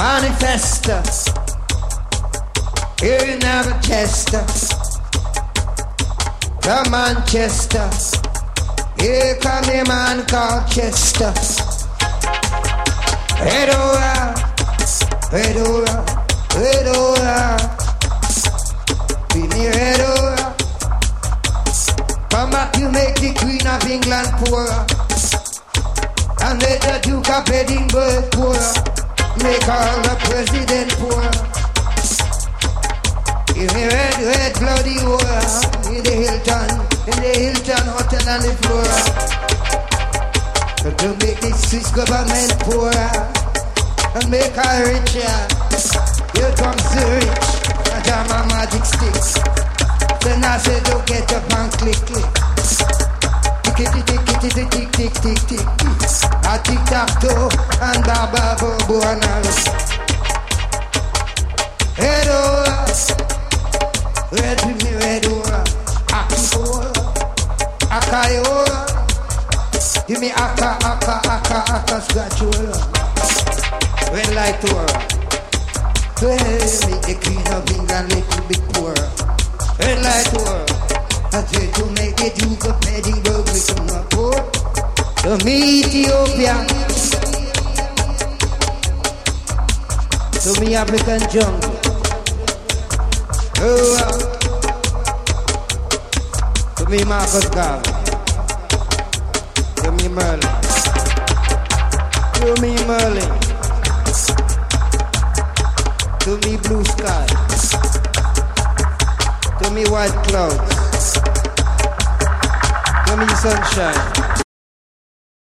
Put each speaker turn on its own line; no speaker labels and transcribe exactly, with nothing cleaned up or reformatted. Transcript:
Manifesta. Here in Chester, from Manchester. Here come a man called Chester. Head over, head over, head over. Be me head over. Come back, you make the Queen of England poorer. And make the Duke of Edinburgh poorer. Make all the president poorer. Give me red, red bloody water. In the Hilton, in the Hilton Hotel and the Flora. To make the Swiss government poorer. And make her richer. Here comes the rich. And jam a magic sticks. Then I say don't get up and click click. Tick tick tick tick tick tick tick tick tick. A tick tack toe and baba bobo and all. Head over. Red with me red over. Aki over. Akai over. Give me aka aka aka aka scratch over. Red light over. Well, make the Queen of England little bit poorer. Red light over. I try to make the Duke of Edinburgh become a poor. To me Ethiopia. To me African jungle. Oh, uh, to me Marcus Garvey. To me Merlin. To me Merlin. To me blue sky. To me white clouds. To me sunshine.